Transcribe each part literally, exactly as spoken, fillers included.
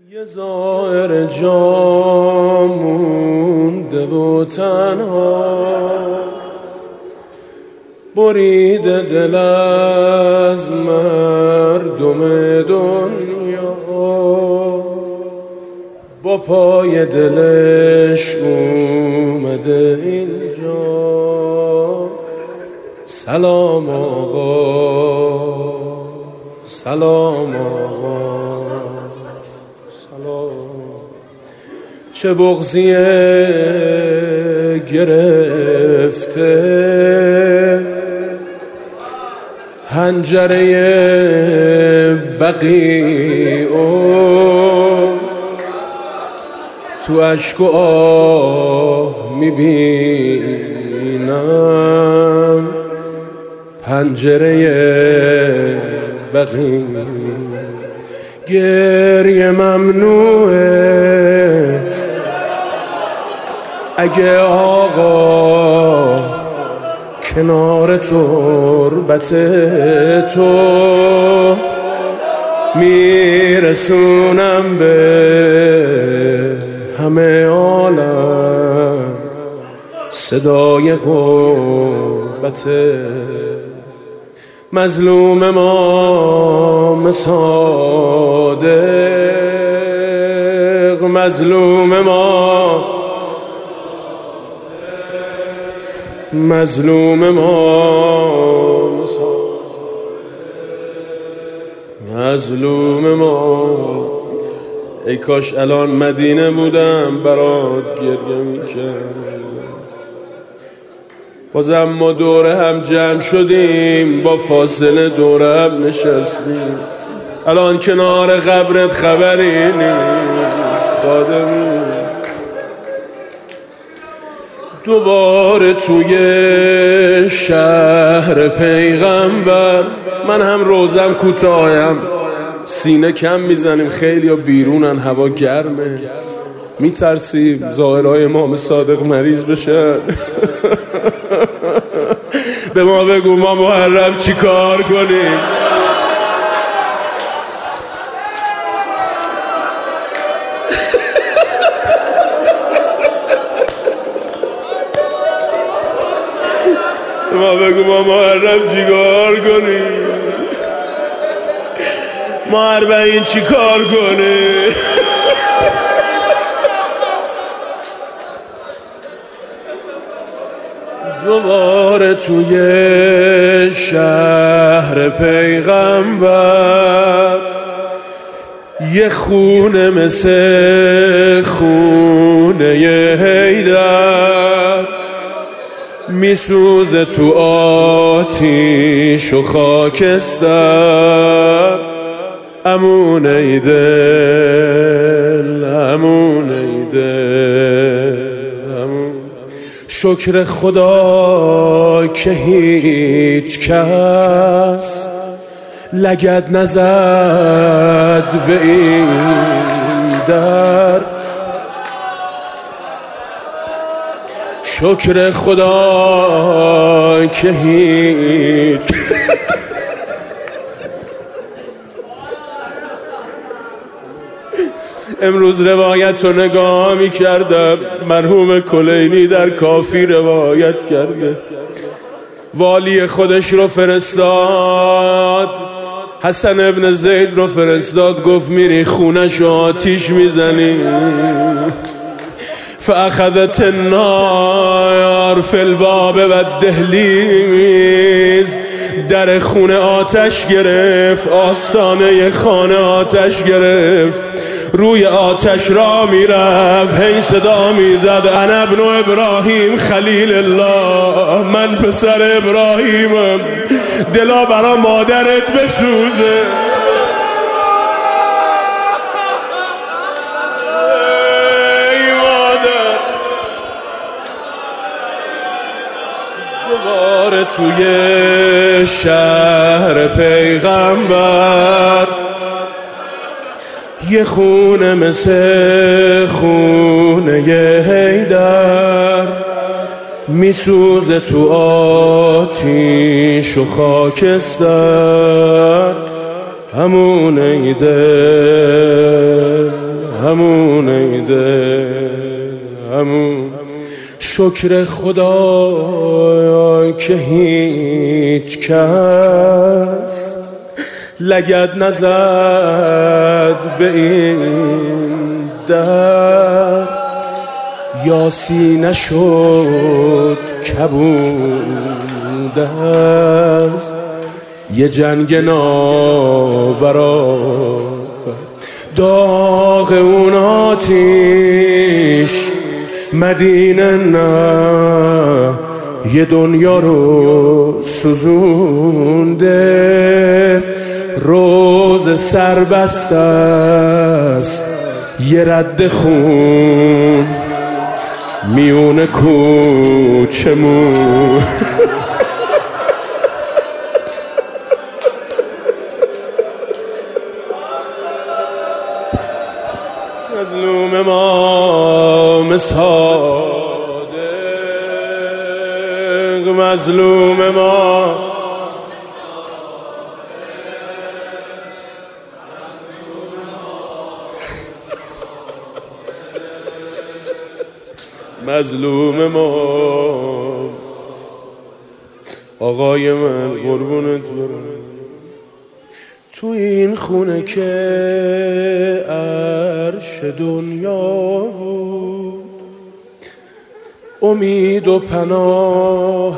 یه ظاهر جا مونده و تنها بریده دل از مردم دنیا، با پای دلش اومده اینجا. سلام آقا، سلام آقا، چه بغضیه گرفته حنجره بقیع و تو اشک و آه میبینم پنجره بقیع. گریه ممنوعه اگه آقا کنار تربت تو میرسونم به همه عالم صدای قربت. مظلوم ما مصادق، مظلوم ما، مظلوم ما، مظلوم ما. ای کاش الان مدینه بودم برات گریه میکردم. بازم ما دوره هم جمع شدیم، با فاصله دوره هم نشستیم. الان کنار قبرت خبری نیست خادمون. دوباره توی شهر پیغمبر، من هم روزم کوتاهم، سینه کم میزنیم، خیلی ها بیرونن، هوا گرمه، میترسیم ظاهرهای امام صادق مریض بشن. به ما بگو ما محرم چی کار کنیم؟ ما بگو ما محرم چی کار کنیم؟ ما اربعین چی کار کنیم؟ دوباره توی شهر پیغمبر، یه خونه مثل خونه حیدر میسوزه تو آتیش و خاکستر. امون ای دل، امون ای دل، امون. شکر خدا که هیچ کس لگد نزد به این در. شکر خدا که هیچ امروز روایت رو نگاه می کردم، مرحوم کلینی در کافی روایت کرده، والی خودش رو فرستاد، حسن ابن زید رو فرستاد، گفت میری خونش رو آتیش میزنی. فاخذت النار فی الباب و دهلیز، در خونه آتش گرفت، آستانه خانه آتش گرفت، روی آتش را میرفت، هی صدا میزد انا ابن ابراهیم خلیل الله، من پسر ابراهیمم، دلا برا مادرت بسوزه. ای مادر. دوباره توی شهر پیغمبر، یه خونه مثل خونه حیدر میسوزه تو آتیش و خاکستر. همون ای دل همون ایده همون. شکر خدا که هیچ کس لگد نزد به این در، یاسی نشد کبود از یه جنگ نابرابر. داغ اون آتیش مدینه نه یه دنیا رو سوزونده، روز سربسته است یه رد خون میونه کوچمون. مظلوم ما صادق، مظلوم ما مظلوم ما آقای من قربونت برم. تو این خونه که عرش دنیا بود، امید و پناه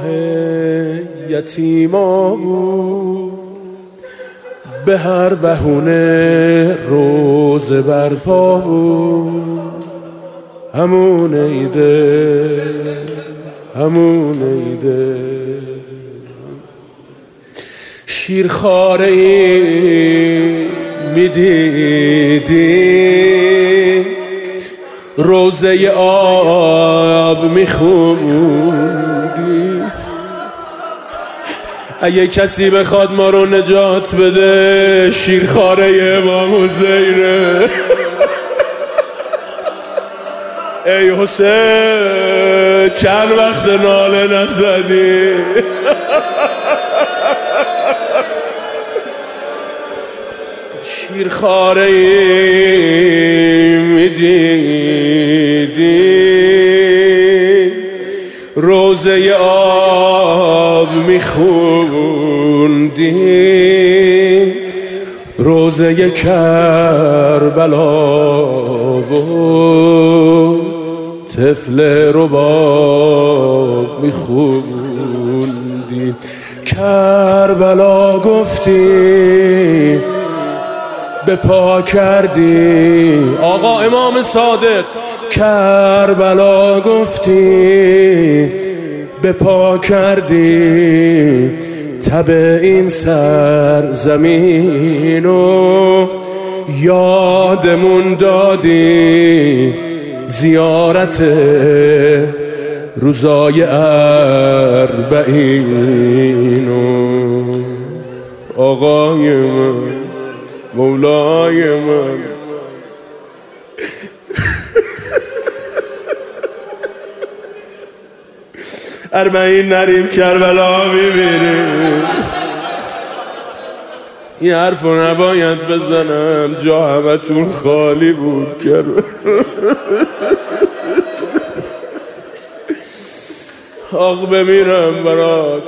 یتیما بود، به هر بهونه روز برپا بود. همون ایده همون ایده شیرخواره ای میدیدی، روزه آب میخوندی. اگه کسی بخواد ما رو نجات بده، شیرخواره امام حسینه. ای حسین چند وقت ناله نزدی؟ شیرخواره ای میدیدی، روزه آب میخوندی، روزه کربلا و طفل رباب میخوندی. کربلا گفتی به پا کردی، آقا امام صادق. کربلا گفتی به پا کردی، تب این سرزمینو یادمون دادی، زیارت روزای اربعینو. آقای من مولای من اربعین نریم کربلا میبینیم. این حرف رو نباید بزنم، جا همتون خالی بود کربلا. آق بمیرم برات.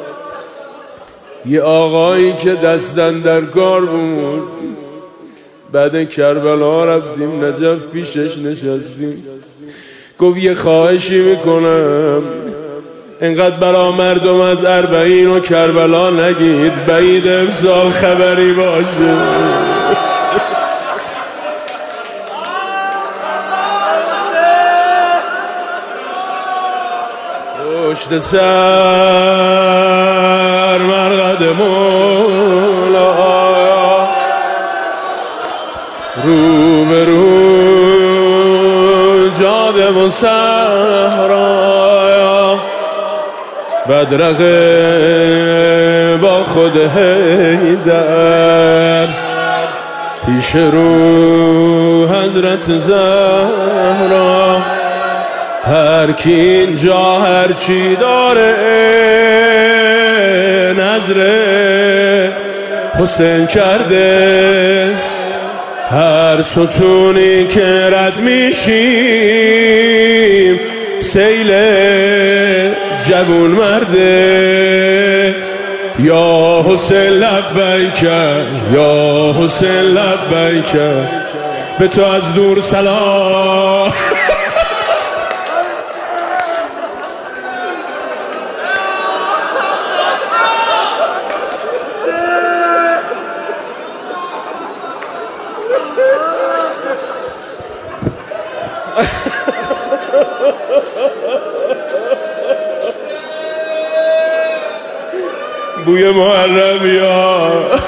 یه آقایی که دستن در کار بود، بعد کربلا رفتیم نجف پیشش نشستیم، گفت یه خواهشی میکنم، اینقدر برا مردم از اربعین و کربلا نگید، بعید امسال خبری باشه. پشت سر مرقد مولا، رو به رو جاده و صحرا، بدرقه با خود حیدر، پیش رو حضرت زهرا. هر کی اینجا هر چی داره نظر حسین کرده، هر ستونی که رد میشیم سیل جوون مرده. یا حسین لبیک یا حسین لبیک به تو از دور سلام. بوی محرم یا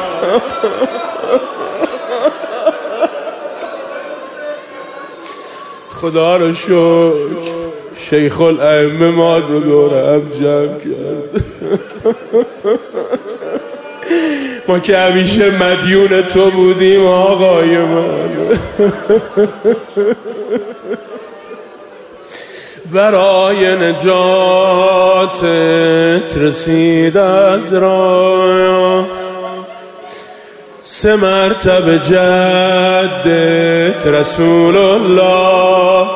خدا رو شکر شیخ الائمه ما رو دورم جمع کرد. ما که همیشه مدیون تو بودیم آقای من. برای نجاتت رسید از راه سه مرتبه جدت رسول الله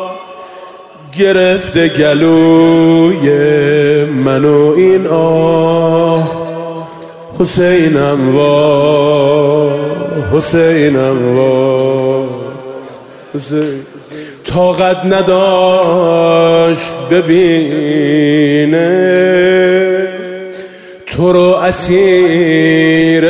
گرفته گلوی منو این آه. حسینم وا حسینم وا حسین طاقت نداشت ببینه تو رو اسیر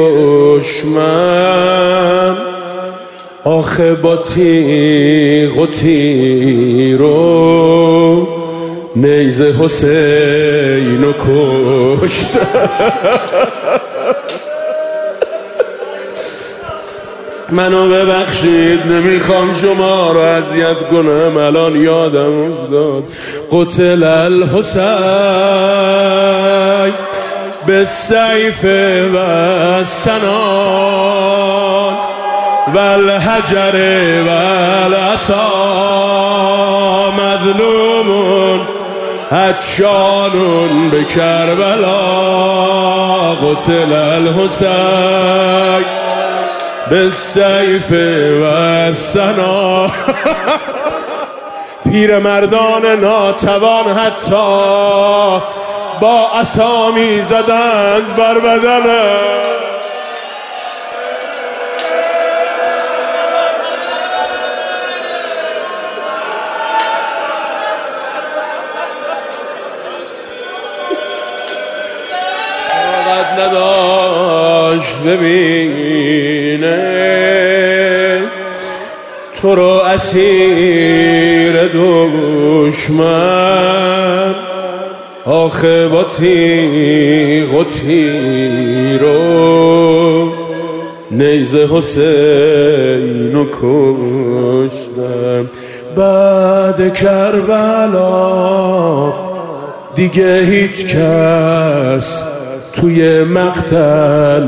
دشمن. آخه با تیغ و تیر و نیزه حسین رو کشت. منو ببخشید نمیخوام شما رو اذیت کنم، الان یادم افتاد قتل الحسین بالسیف و السنان و الحجر و العصا مظلوم هجشان به کربلا. قتل الحسین بالسیف و السنا. پیر مردان ناتوان حتی با عصا می زدند بر بدنم. طاقت نداشت ببینه تو رو اسیر دشمن. آخه با تیغ و تیر و نیزه حسین رو کشتم. بعد کربلا دیگه هیچ کس توی مقتل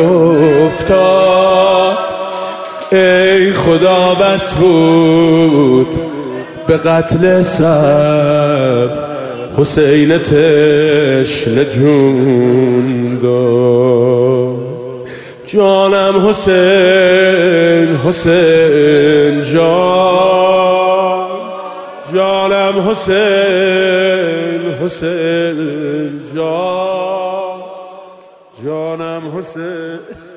نیفتاد. ای خدا بس بود به قتل سب حسین تشنه جون داد. جانم حسین حسین جان جانم حسین حسین جان جانم حسین